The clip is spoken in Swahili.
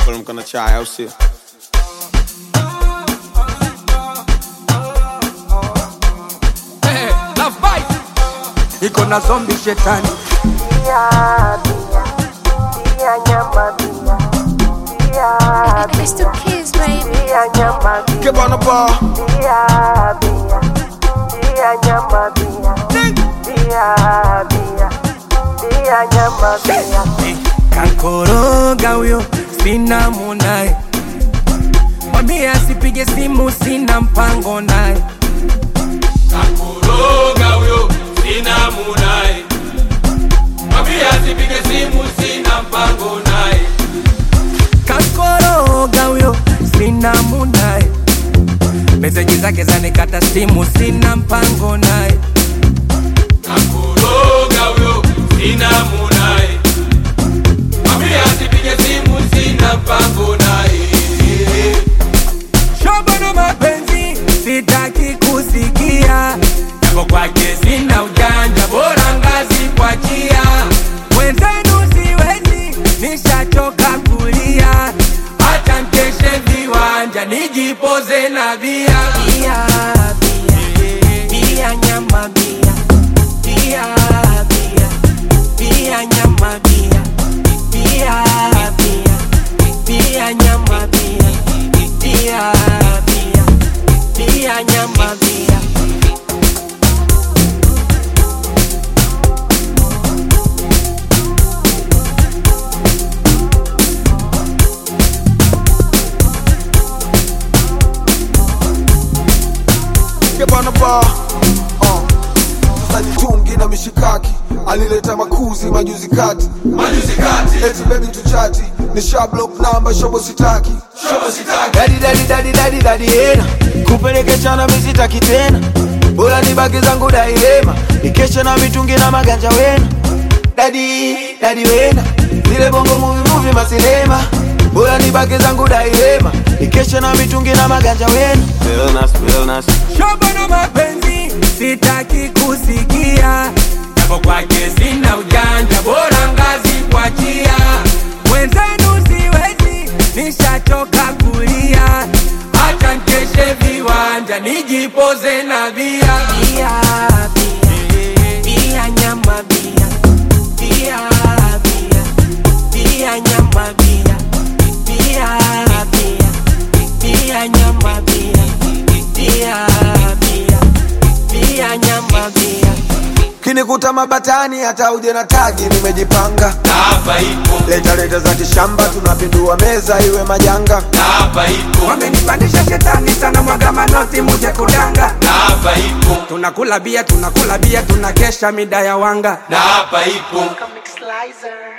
Put them gonna try out shit. Hey, love bite. Iko na zombie shetani. It's the kids, baby. Get on the bar. Kankoroga huyo sina munaye, mwambie asipige simu sina mpango naye. Kankoroga huyo sina munaye, mwambie asipige simu sina mpango naye. Kankoroga huyo sina munaye, meseji zake zanikata simu sina mpango naye. Kankoroga huyo sina munaye, mwambie asipige simu sina mpango naye. Shobo na mapenzi sitaki kusikia, yako kwake sina ujanja, bora ngazi kwa chia. Mwenzenu siwezi, nishachoka kulia, acha nkeshe viwanja nijipoze na bia. Bia, bia, bia nyama bia, bia, bia, bia nyama bia, bia, bia, bia nyama bia, bia, bia, bia nyama bia. Get on the bar. Sasa nitungi na mishikaki, alileta makuzi majuzi kati. Eti baby tuchati, nisha block number shobo sitaki. Daddy ena, kupeleke chana misitaki tena. Bora nibaki zangu dailema, nikeshe na mitungi na maganja wena. Daddy wena, zile bongo movie masinema. Bora nibaki zangu dailema, nikeshe na mitungi na maganja wena. Real nice. Shobo na mapenzi sitaki kusikia, yako kwake sina ujanja, bora ngazi kwa chia. Mwenzenu siwezi, nishachoka kulia, acha nkeshe viwanja nijipoze na bia. Bia, bia, bia nyama bia, bia, bia, bia nyama bia, bia, bia, bia nyama bia, bia, bia, bia nyama bia. Kinikuta mabatani hata uje na tagi nimejipanga. Hapa ipo, Leta za kishamba tunapindua meza iwe majanga. hapa ipo, Wamenipandisha shetani sana, mwaga manoti muje kudanga. hapa ipo, Tunakula bia tunakesha mida ya wanga. hapa ipo. Comic Slicer.